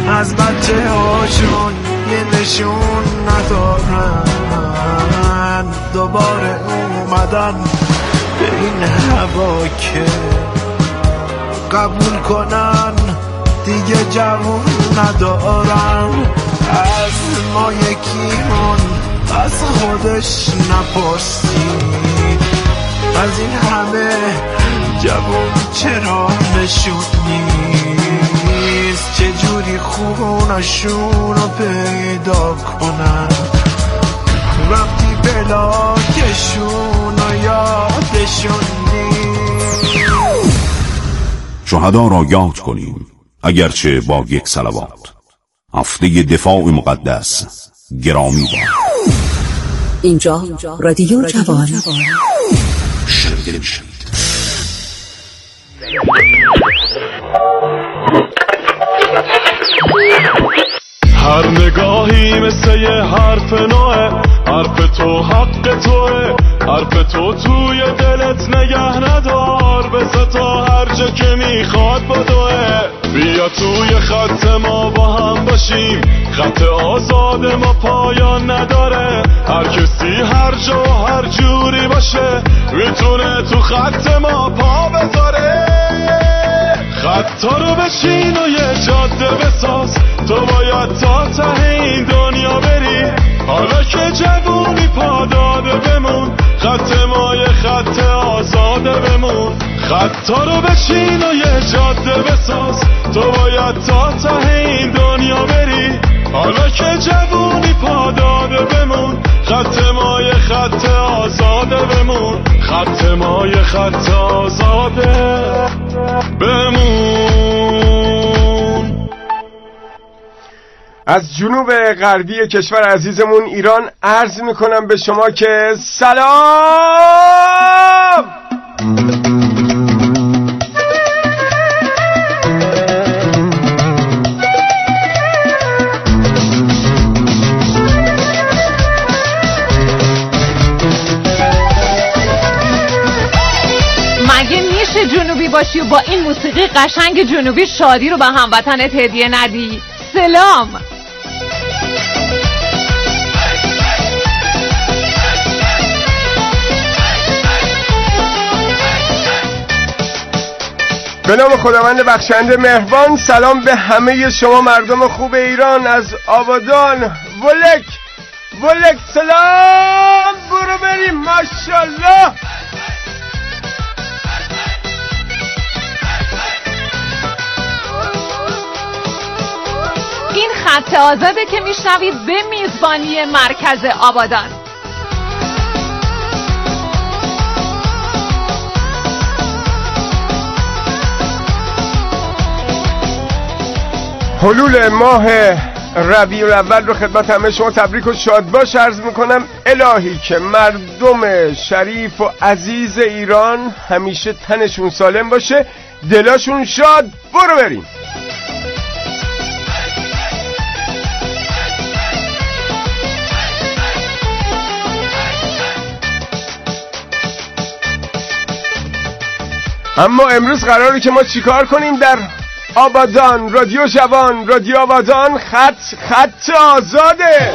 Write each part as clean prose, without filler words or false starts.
از بچه هاشون یه نشون ندارن، دوباره اومدن به این هوا که قبول کنن دیگه جوون ندارن. از ما یکیمون از خودش نپرسید، از این همه جوون چرا نشون نیست، چجوری خونشون رو پیدا کنن وقتی بلاکشون رو یادشون نیست. شهدا را یاد کنیم اگرچه با یک صلوات. هفته دفاع مقدس گرامی باد. اینجا رادیو جوان. شنیده میشید. هر نگاهی مثل یه حرف نوه، حرف تو حق توه، حرف تو توی دلت نگه ندار، بزه تا هر جا که میخواد بدوه. بیا توی خط ما با هم باشیم، خط آزاد ما پایان نداره، هر کسی هر جا و هر جوری باشه میتونه تو خط ما پا بذاره. خطا رو بشین و یه جاده بساز، تو باید تا ته این دنیا بری، حالا که جوونی پا داده بمون، خط ما یه خط آزاده بمون. خطا رو بشین و یه جاده بساز، تو باید تا ته این دنیا بری، حالا که جوونی پا داده بمون، خط ما یه خط آزاده بمون، خط ما یه خط آزاده بمون. از جنوب غربی کشور عزیزمون ایران عرض میکنم به شما که سلام. جنوبی باشی و با این موسیقی قشنگ جنوبی شادی رو به هموطنت هدیه ندی؟ سلام. به نام خداوند بخشنده مهربان. سلام به همه شما مردم خوب ایران، از آبادان ولک سلام. برو بریم ماشاءالله. این خط آزاده که میشنوید به میزبانی مرکز آبادان. حلول ماه ربیع الاول رو خدمت همه شما تبریک و شادباش عرض میکنم. الهی که مردم شریف و عزیز ایران همیشه تنشون سالم باشه، دلاشون شاد. برو بریم. اما امروز قراره که ما چیکار کنیم در آبادان؟ رادیو جوان، رادیو آبادان، خط آزاده.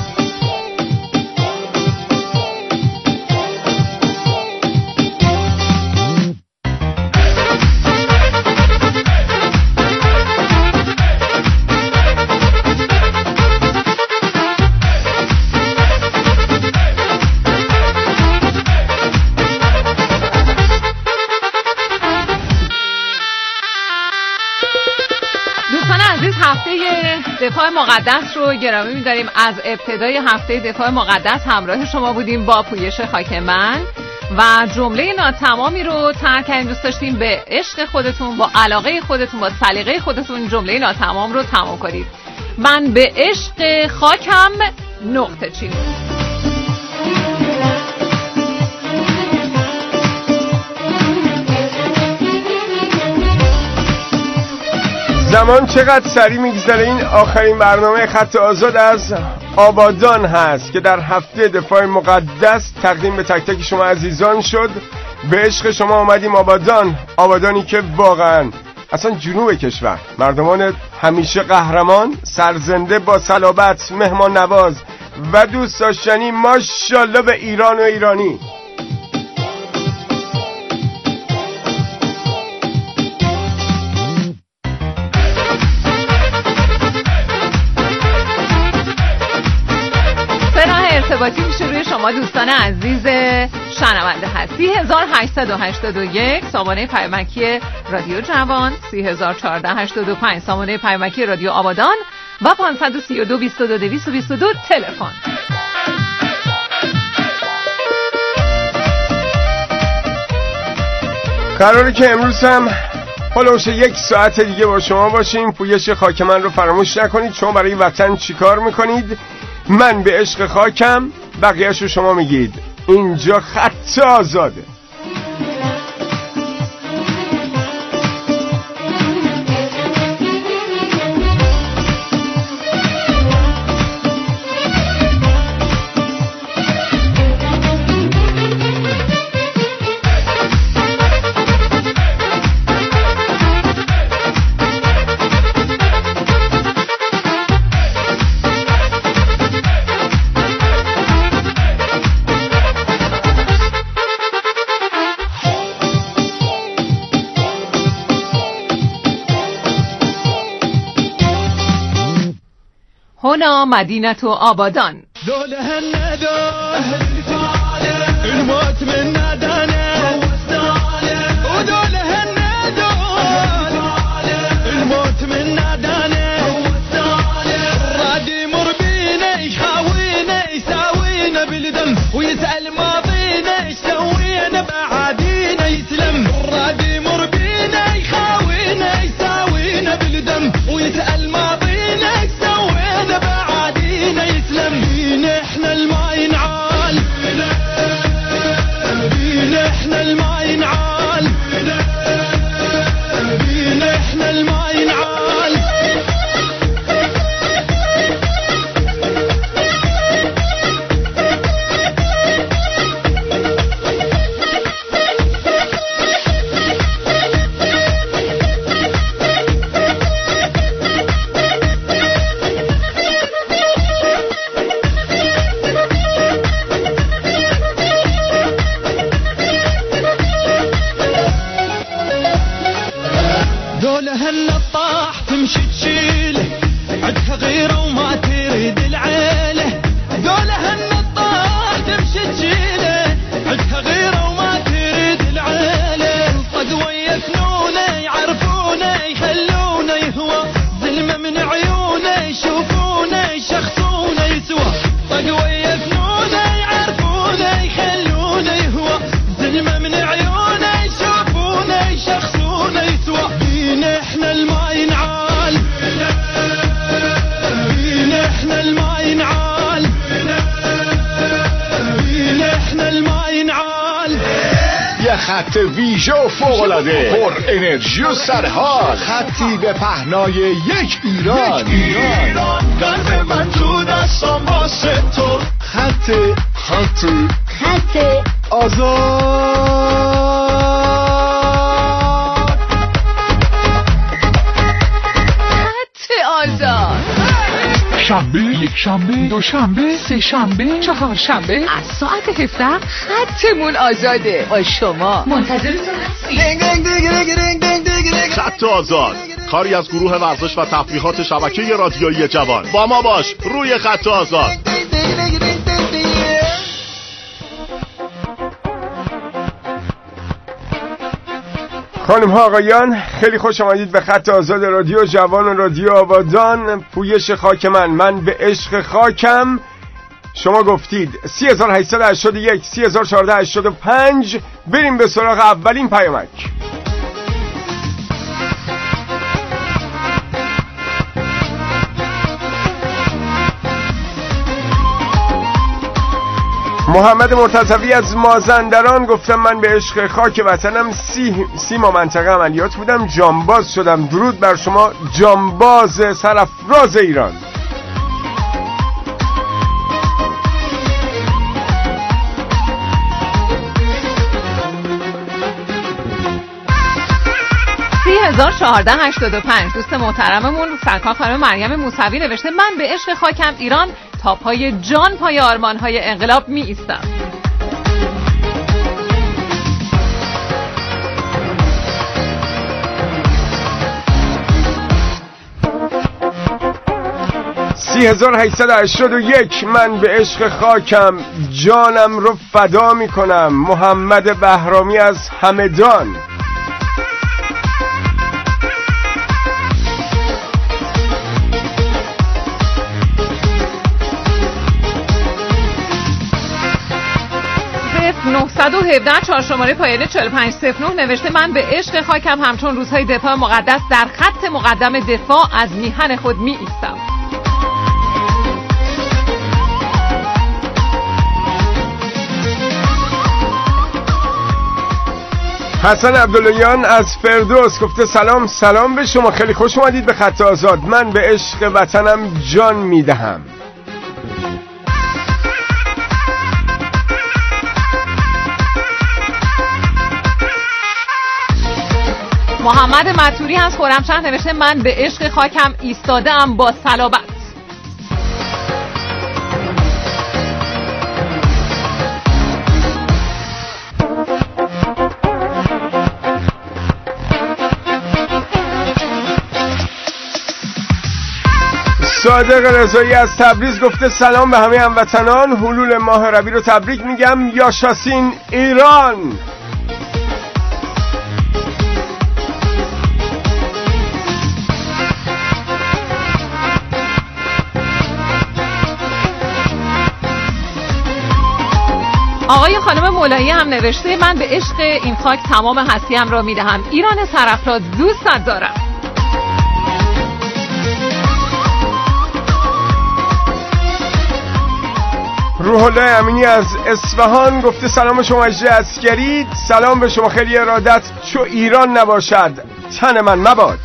دفاع مقدس رو گرامی می‌داریم. از ابتدای هفته دفاع مقدس همراه شما بودیم با پویش خاکمن و جمله ناتمامی رو ترک کردیم. دوست داشتیم به عشق خودتون، با علاقه خودتون، با سلیقه خودتون جمله ناتمام رو تمام کنید. من به عشق خاکم نقطه چین. زمان چقدر سریع میگذره. این آخرین برنامه خط آزاد از آبادان هست که در هفته دفاع مقدس تقدیم به تک تک شما عزیزان شد. به عشق شما آمدیم آبادان، آبادانی که واقعا اصلا جنوب کشور، مردمان همیشه قهرمان، سرزنده با صلابت، مهمان نواز و دوست داشتنی. ماشاءالله به ایران و ایرانی. ارتباطی میشه روی شما دوستان عزیز شنونده هست. 3881 سامانه پیامکی رادیو جوان، 3485 سامانه پیامکی رادیو آبادان و 532 22 222 تلفن. قراره که امروز هم هلوش 1 ساعت دیگه با شما باشیم. پویش خاک من رو فراموش نکنید. شما برای وطن چی کار میکنید؟ من به عشق خاکم، بقیه‌اش رو شما میگید. اینجا خط آزاده. هنا مدینة آبادان. ذولا هالندى الموت من نادانا وذولا هالندى الموت من نادانا رادي يمر بينا يحاوينا يساوينا بالدم ويسأل ماضينا ايش سوينا بعادينا يسلم. رادي يمر بينا يحاوينا يساوينا بالدم ويسأل ماضينا ايش سوينا بعادينا يسلم. بينا احنا الماء ينعال، بينا احنا الماء ينعال، بينا احنا الماء ينعال. دولها النطاح تمشي تشيله عدها غيره وما تريد العيله. دولها النطاح تمشي تشيله عدها غيره وما تريد العيله. القدوة يفنونه يعرفونه يخلونه يهوى ظلمه من عيونه يشوفونه يشخصونه يسوى. قدوة يفنونه يعرفونه يخلونه يهوى ظلمه من عيونه يشوفونه يشخصونه يسوى. بينا احنا الماء ينعال، بينا احنا الماء ينعال، بينا احنا الماء ينعال. یه خط ویژه و فوق‌العاده پر انرژی و سرحال، خطی به پهنای یک ایران. قلب من تو دستم واسه تو، خط آزاد. شنبه، یک شنبه، دو شنبه، سه شنبه، چهار شنبه از ساعت 17 خطمون آزاده. با شما منتظرتون هستیم. خط آزاد، کاری از گروه ورزش و تفریحات شبکه رادیویی جوان. با ما باش روی خط آزاد. خانم ها آقایان، خیلی خوش آمدید به خط آزاد رادیو جوان و رادیو آبادان. پویش خاک من به عشق خاکم. شما گفتید 3881 3485. بریم به سراغ اولین پیامک. محمد مرتضوی از مازندران گفتم من به عشق خاک وطنم سیما منطقه عملیات بودم، جانباز شدم. درود بر شما جانباز سرافراز ایران. 301485 دوست محترممون سرکار خانم مریم موسوی نوشته من به عشق خاکم ایران تا پای جان پای آرمان‌های انقلاب می ایستم. $30,881 من به عشق خاکم جانم رو فدا می کنم. محمد بهرامی از همدان. صفر 917 4 شماره پایانه 4509 نوشته من به عشق خاکم همچون روزهای دفاع مقدس در خط مقدم دفاع از میهن خود می ایستم. حسن عبداللهیان از فردوس گفته سلام به شما، خیلی خوش اومدید به خط آزاد. من به عشق وطنم جان میدهم. محمد مطوری از خرمشهر نوشته من به عشق خاکم ایستاده ام با صلابت. صادق رضایی از تبریز گفته سلام به همه هموطنان، حلول ماه ربیع رو تبریک میگم. یاشاسین ایران. آقای خانم مولایی هم نوشته من به عشق این خاک تمام هستیم را میدهم. ایران سرافراز دوست دارم. روح الله امینی از اصفهان گفته سلام شما اجری عسکری، سلام به شما، خیلی ارادت. چو ایران نباشد تن من مباد.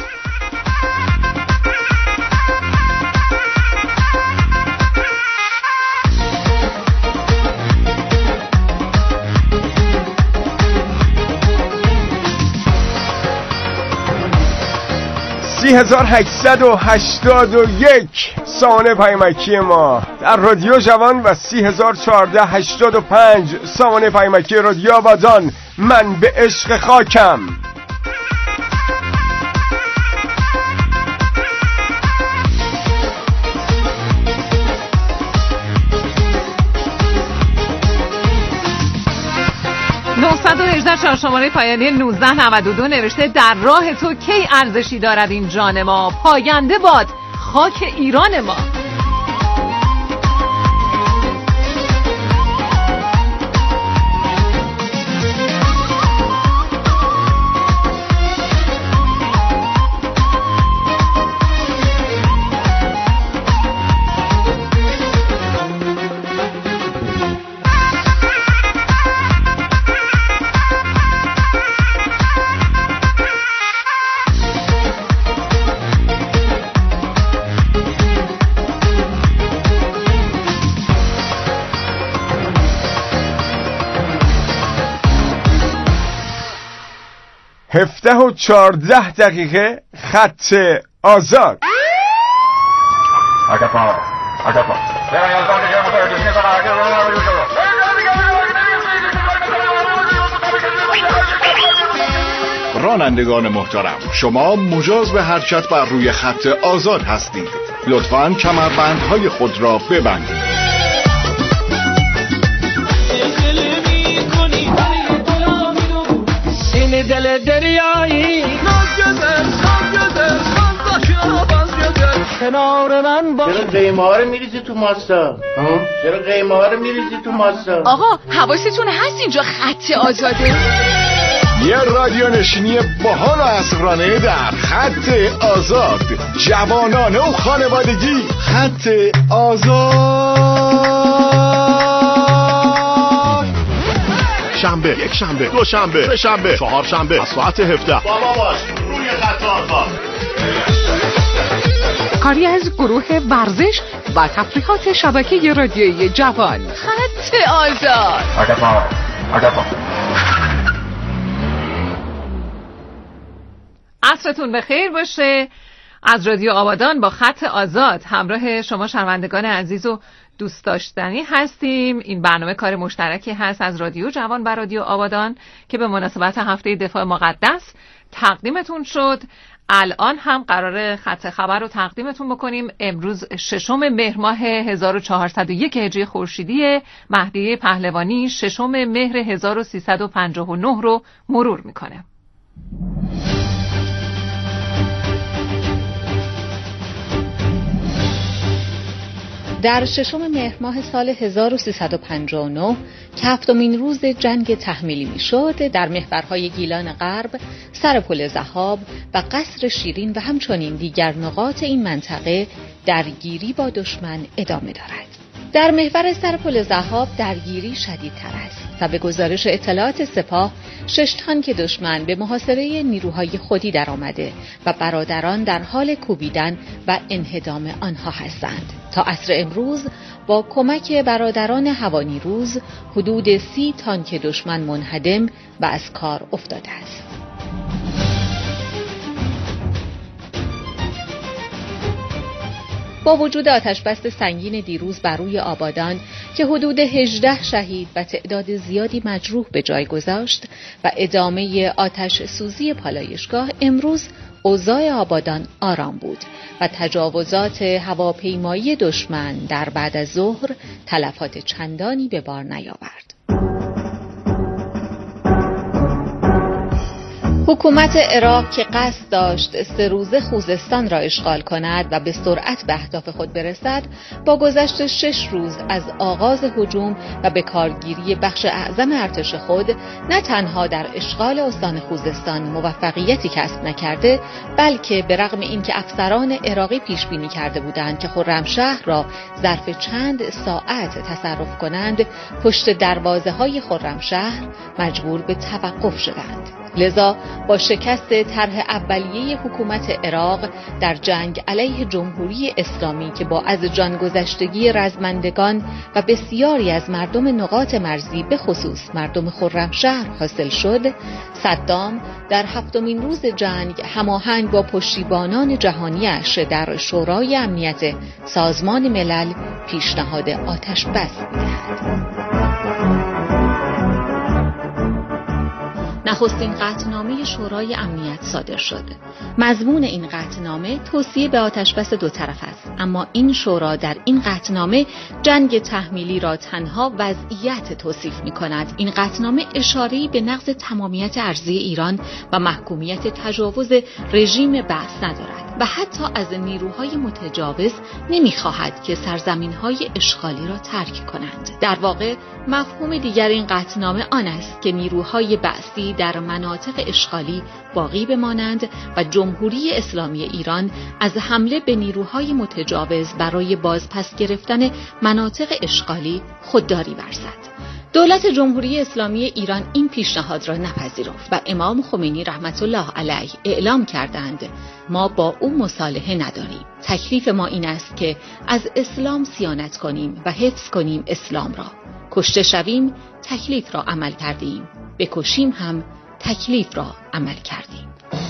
$30,881 سامانه پیامکی ما در رادیو جوان و $30,485 سامانه پیامکی رادیو آبادان. من به عشق خاکم. چهار شماره پایانی 1992 نوشته در راه تو کی ارزشی دارد این جان ما، پاینده باد خاک ایران ما. هفته و 14 دقیقه خط آزاد. رانندگان محترم، شما مجاز به حرکت بر روی خط آزاد هستید. لطفاً کمربندهای خود را ببندید. دل دریایی کنار من باش. چرا قیمه ها رو میریزی تو ماستا؟ آقا حواستون هست اینجا خط آزاده؟ یه رادیو نشینی باحال و عصرانه در خط آزاد. جوانانه و خانوادگی. خط آزاد. شنبه، یک شنبه، دو شنبه، سه شنبه، چهار شنبه، ساعت 17. بابا باش روی خط آزاد. کاری از گروه ورزش و تفریحات شبکه رادیویی جوان. خط آزاد. عصرتون بخیر باشه. از رادیو آبادان با خط آزاد همراه شما شنوندگان عزیز و دوست داشتنی هستیم. این برنامه کار مشترکی هست از رادیو جوان و رادیو آبادان که به مناسبت هفته دفاع مقدس تقدیمتون شد. الان هم قراره خط خبر رو تقدیمتون بکنیم. امروز 6 مهر ماه 1401 هجری خورشیدی، مهدیه پهلوانی 6 مهر 1359 رو مرور میکنه. در 6 مهر ماه سال 1359 که هفتمین روز جنگ تحمیلی میشد، در محورهای گیلان غرب، سر پل ذهاب و قصر شیرین و همچنین دیگر نقاط این منطقه درگیری با دشمن ادامه دارد. در محور سر پل ذهاب درگیری شدیدتر است و به گزارش اطلاعات سپاه 6 تانک دشمن به محاصره نیروهای خودی درآمده و برادران در حال کوبیدن و انهدام آنها هستند. تا عصر امروز با کمک برادران هوانیروز حدود 30 تانک دشمن منهدم و از کار افتاده است. با وجود آتشبس سنگین دیروز بر روی آبادان که حدود 18 شهید و تعداد زیادی مجروح به جای گذاشت و ادامه آتش سوزی پالایشگاه، امروز اوضاع آبادان آرام بود و تجاوزات هواپیمایی دشمن در بعد از ظهر تلفات چندانی به بار نیاورد. حکومت عراق که قصد داشت 3 روزه خوزستان را اشغال کند و به سرعت به اهداف خود برسد، با گذشت 6 روز از آغاز هجوم و به کارگیری بخش اعظم ارتش خود، نه تنها در اشغال استان خوزستان موفقیتی کسب نکرده، بلکه به رغم اینکه افسران عراقی پیش بینی کرده بودند که خرمشهر را ظرف چند ساعت تصرف کنند، پشت دروازه‌های خرمشهر مجبور به توقف شدند. لذا با شکست طرح اولیه حکومت عراق در جنگ علیه جمهوری اسلامی که با از جان گذشتگی رزمندگان و بسیاری از مردم نقاط مرزی به خصوص مردم خرمشهر حاصل شد، صدام در 7مین روز جنگ هماهنگ با پشتیبانان جهانیش در شورای امنیت سازمان ملل پیشنهاد آتش بس می‌دهد. نخستین قطعنامه شورای امنیت صادر شد. مضمون این قطعنامه توصیه به آتشبس 2 طرف است، اما این شورا در این قطعنامه جنگ تحمیلی را تنها وضعیت توصیف می‌کند. این قطعنامه اشاره‌ای به نقض تمامیت ارضی ایران و محکومیت تجاوز رژیم بعث ندارد و حتی از نیروهای متجاوز نمی‌خواهد که سرزمین‌های اشغالی را ترک کنند. در واقع مفهوم دیگر این قطعنامه آن است که نیروهای بعثی در مناطق اشغالی باقی بمانند و جمهوری اسلامی ایران از حمله به نیروهای متجاوز برای بازپس گرفتن مناطق اشغالی خودداری ورزد. دولت جمهوری اسلامی ایران این پیشنهاد را نپذیرفت و امام خمینی رحمت الله علیه اعلام کردند ما با او مصالحه نداریم. تکلیف ما این است که از اسلام صیانت کنیم و حفظ کنیم اسلام را. کشته شویم تکلیف را عمل کردیم، بکشیم هم تکلیف را عمل کردیم.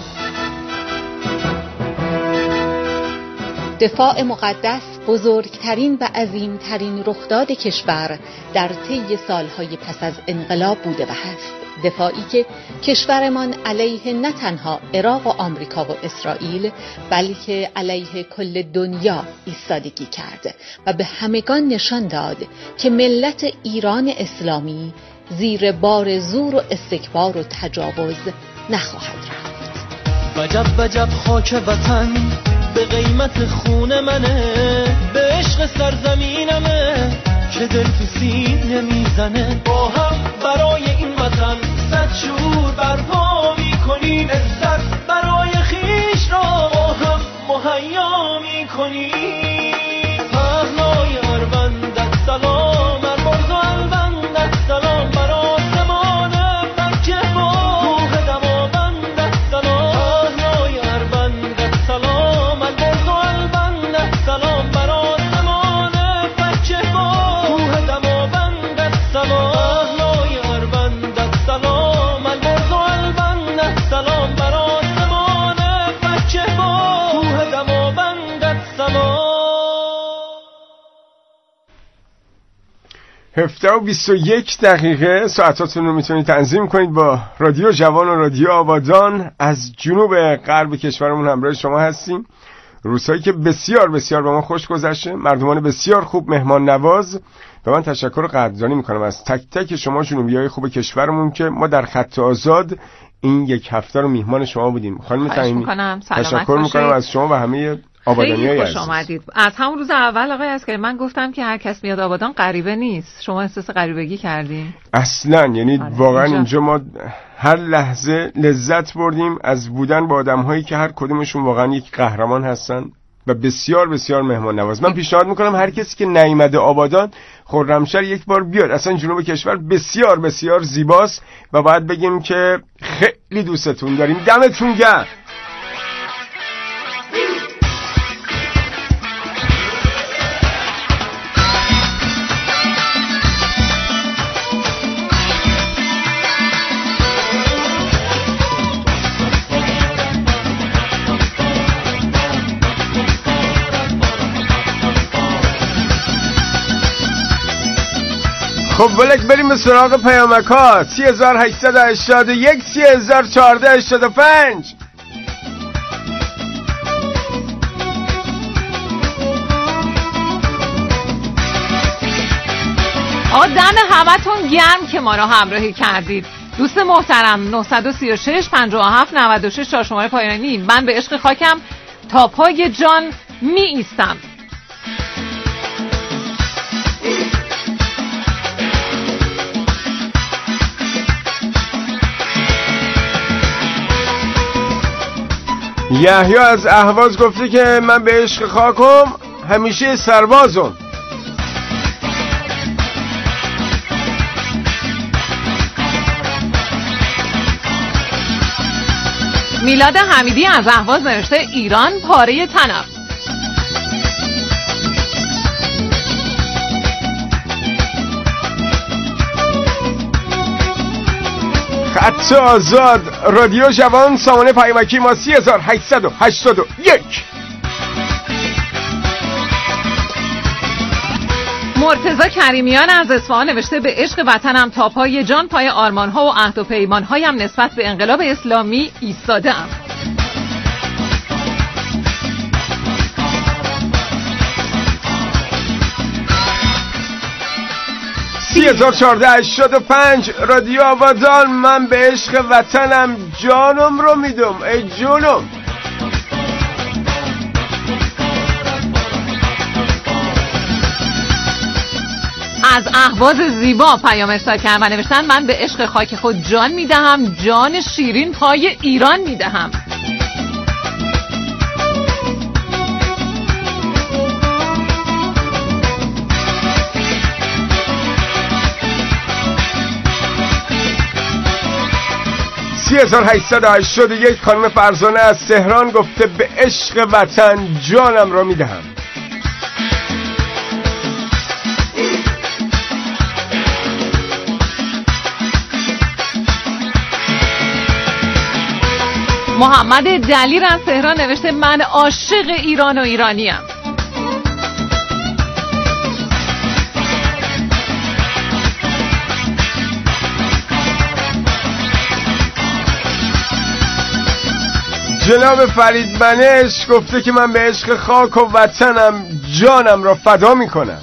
دفاع مقدس بزرگترین و عظیمترین رخداد کشور در طی سالهای پس از انقلاب بوده و هست. دفاعی که کشورمان علیه نه تنها عراق و آمریکا و اسرائیل، بلکه علیه کل دنیا ایستادگی کرد و به همگان نشان داد که ملت ایران اسلامی زیر بار زور و استکبار و تجاوز نخواهد رفت. وجب وجب خاک وطن به قیمت خون منه، به عشق سرزمینمه که دل تو سینه میزنه. با هم برای این وطن صد شور برپا میکنیم، عزت برای خیش را با هم مهیا میکنیم. پهنای اروندت سلام، ارباز و البندت سلام، بر آسمان مکه با روح دماوندت سلام. پهنای اروندت سلام، ارباز و البندت سلام، بر آسمان مکه با روح دماوندت سلام. پهنای اروندت سلام، ارباز و البندت سلام، بر آسمان 7:21 ساعتاتون رو میتونید تنظیم کنید با رادیو جوان و رادیو آبادان. از جنوب غرب کشورمون همراه شما هستیم. روزهایی که بسیار بسیار به ما خوش گذشته، مردمان بسیار خوب، مهمان نواز. به من تشکر قدردانی میکنم از تک تک شما جنوبیای خوب کشورمون که ما در خط آزاد این یک هفته رو میهمان شما بودیم. خانم تایمی تشکر میکنم از شما و همه آبادانیای عزیز. خوش اومدید. از همون روز اول آقای اسکری من گفتم که هر کس میاد آبادان غریبه نیست. شما احساس غریبگی کردین؟ اصلا، یعنی واقعا اینجا ما هر لحظه لذت بردیم از بودن با آدم‌هایی که هر کدومشون واقعا یک قهرمان هستن و بسیار بسیار مهمان نواز. من پیشنهاد میکنم هر کسی که نیامده آبادان، خرمشهر یک بار بیاد. اصلا جنوب کشور بسیار بسیار زیباست و باید بگیم که خیلی دوستتون داریم. دمتون گرم. خب بلک بریم به سراغ پیامک ها. 3881 3485. دم همتون گرم که ما رو همراهی کردید. دوست محترم 936 57 96 شماره پایانی. من به عشق خاکم تا پای جان می ایستم. یحیی از اهواز گفته که من به عشق خاکم همیشه سربازم. میلاد حمیدی از اهواز نوشته ایران پاره تنم. خط آزاد رادیو جوان سامانه پیامکی ما 3881. مرتضی کریمیان از اصفهان نوشته به عشق وطنم تا پای جان، پای آرمان‌ها و عهد و پیمان‌هایم نسبت به انقلاب اسلامی ایستاده‌ام. رادیو آبادان. من به عشق وطنم جانم رو میدم. ای جونم. از اهواز زیبا پیام ارسال کردن و نوشتن من به عشق خاک خود جان میدهم، جان شیرین پای ایران میدهم. یک خانم فرزانه از تهران گفته به عشق وطن جانم را میدهم. محمد دلیر از تهران نوشته من عاشق ایران و ایرانیم. جناب فرید بنش گفته که من به عشق خاک و وطنم جانم را فدا میکنم.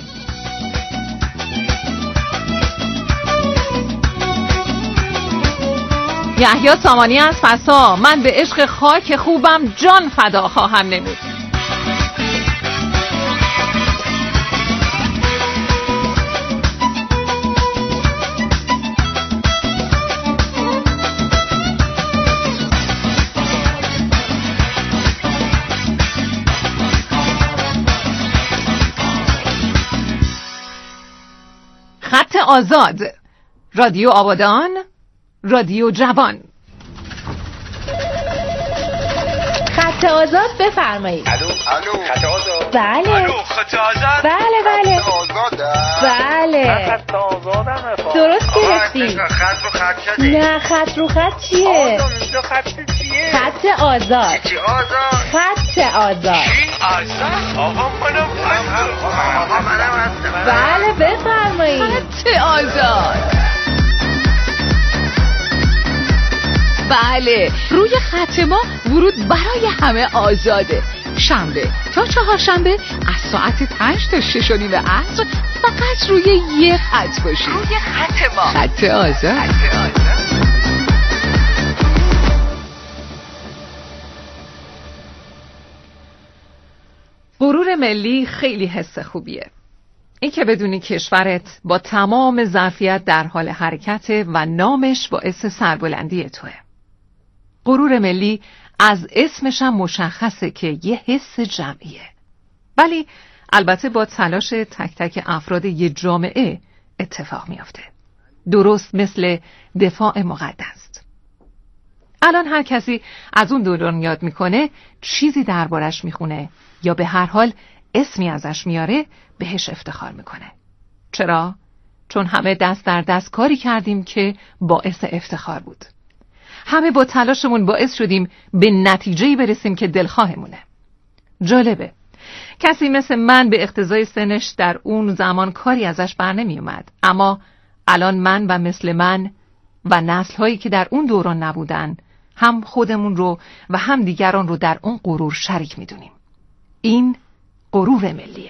یحیی سامانی از فسا من به عشق خاک خوبم جان فدا خواهم نمود. خط آزاد رادیو آبادان، رادیو جوان. خط آزاد بفرمایید. الو خط آزاد. بله. الو خط آزاد. بله. خط آزاده. بله. خط آزادم. درست گرفتید. خط رو خط کردی. نه خط رو خط چیه؟ اینجا خط چیه؟ خط آزاد. چی آزاد؟ خط آزاد. چی آزاد؟ آقا منم هستم. بله بفرمایید. خط آزاد. بله، روی خط ما ورود برای همه آزاده. شنبه تا چهارشنبه از ساعت 5 تا 6:30 عصر فقط روی یه خط باشید. روی خط ما، خط آزاد. غرور ملی خیلی حس خوبیه. این که بدونی کشورت با تمام ظرفیت در حال حرکته و نامش باعث سربلندی توه. غرور ملی از اسمش هم مشخصه که یه حس جمعیه. ولی البته با تلاش تک تک افراد یه جامعه اتفاق میافته. درست مثل دفاع مقدس. الان هر کسی از اون دوران یاد میکنه، چیزی دربارش میخونه یا به هر حال اسمی ازش میاره، بهش افتخار میکنه. چرا؟ چون همه دست در دست کاری کردیم که باعث افتخار بود. همه با تلاشمون باعث شدیم به نتیجه‌ای برسیم که دلخواهمونه. جالبه. کسی مثل من به اقتضای سنش در اون زمان کاری ازش بر نمی اومد. اما الان من و مثل من و نسل‌هایی که در اون دوران نبودن، هم خودمون رو و هم دیگران رو در اون غرور شریک میدونیم. این غرور ملیه.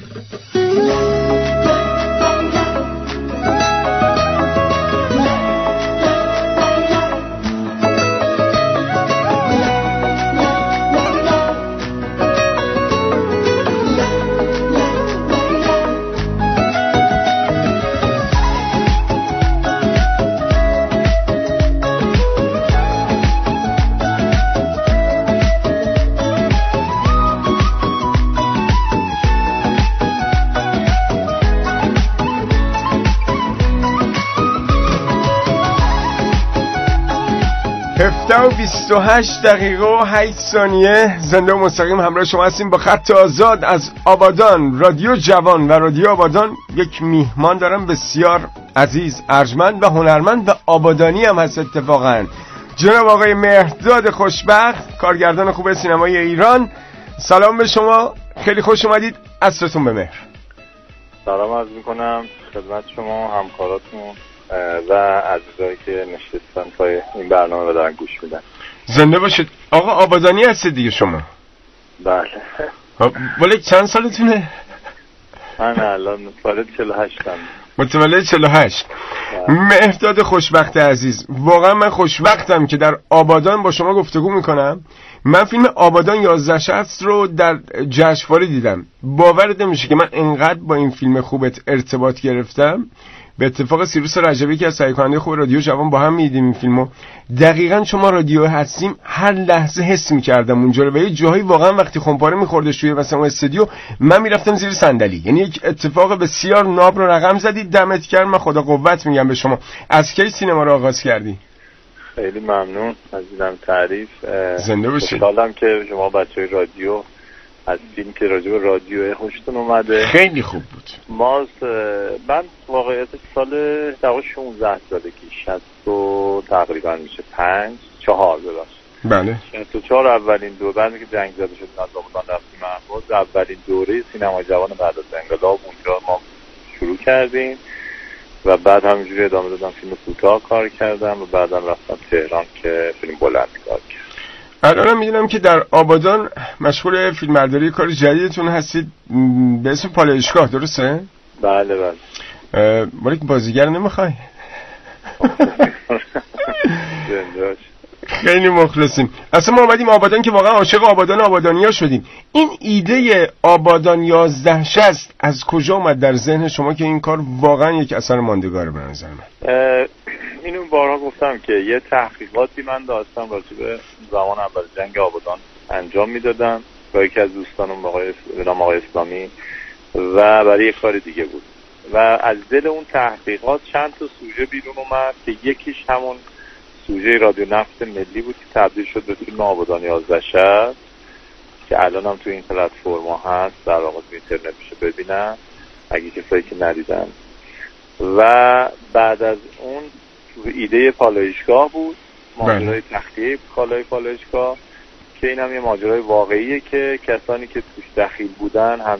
و 28 دقیقه و 8 ثانیه زنده و مستقیم همراه شما هستیم با خط آزاد از آبادان. رادیو جوان و رادیو آبادان یک میهمان دارم بسیار عزیز، ارجمند و هنرمند و آبادانی هم هست اتفاقا. جناب آقای مهرداد خوشبخت، کارگردان خوب سینمای ایران. سلام به شما، خیلی خوش اومدید. عصرتون بخیر. سلام عرض میکنم خدمت شما، همکاراتون و عزیزایی که نشستن پای این برنامه و دارن گوش میدن. زنده باشید. آقا آبادانی هستید دیگه شما؟ بله. ولی چند سالتونه؟ من الان متولد 48م. متولد 48. مهرداد خوشبخت عزیز، واقعا من خوشبختم که در آبادان با شما گفتگو میکنم. من فیلم آبادان 11/60 رو در جشنواره دیدم. باورت نمیشه که من انقدر با این فیلم خوبت ارتباط گرفتم. به اتفاق سیروس رجبی که از تهیه کننده خوب رادیو جوان با هم میدیم این فیلمو. دقیقاً شما رادیو هستیم، هر لحظه حس می‌کردم اونجا رو و یه جایی واقعا وقتی خمپاره می‌خوردش توی مثلا استودیو من میرفتم زیر صندلی. یعنی یک اتفاق بسیار ناب رو رقم زدید. دمت گرم. من خدا قوت میگم به شما. از کی سینما رو آغاز کردی؟ خیلی ممنون از این تعریف. زنده باشید. خوشحالم که شما بچهای رادیو از فیلم که راجع به رادیو خوشتون اومده. خیلی خوب بود. من واقعیت سال 16 سالگی 60 تقریبا میشه 4 ببخشید. بله. 64 اولین دوره بعد که جنگ زده شد از آبادان رفتیم اهواز، اولین دوره سینمای جوان بعد از انقلاب اونجا ما شروع کردیم و بعد همینجوری ادامه دادم. فیلم کوتاه کار کردم و بعدا رفتم تهران که فیلم بلند کار کردم. الان میدونم که در آبادان مشغول فیلمبرداری کار جدیدتون هستید به اسم پالایشگاه، درسته؟ بله بله. ولی بازیگر نمیخوای؟ خیلی مخلصیم. اصلا ما اومدیم آبادان که واقعا عاشق آبادان آبادانیا شدیم. این ایده آبادان 11/60 از کجا اومد در ذهن شما که این کار واقعا یک اثر ماندگاره به نظر من؟ اینو بارها گفتم که یه تحقیقاتی من داشتم راجع به زمان اول جنگ آبادان انجام میدادم با یکی از دوستانم آقای اسلامی و برای یک کار دیگه بود و از دل اون تحقیقات چند تا سوژه بیرون اومد که یکیش همون سوژه رادیو نفت ملی بود که تبدیل شد به فیلم آبادان 11/60 که الان هم تو این پلتفرما هست، در واقع تو اینترنت میشه ببینن اگه کسایی که ندیدن. و بعد از اون ایده پالایشگاه بود، ماجرای تخلیه کالای پالایشگاه که این هم یه ماجرای واقعیه که کسانی که توش دخیل بودن هم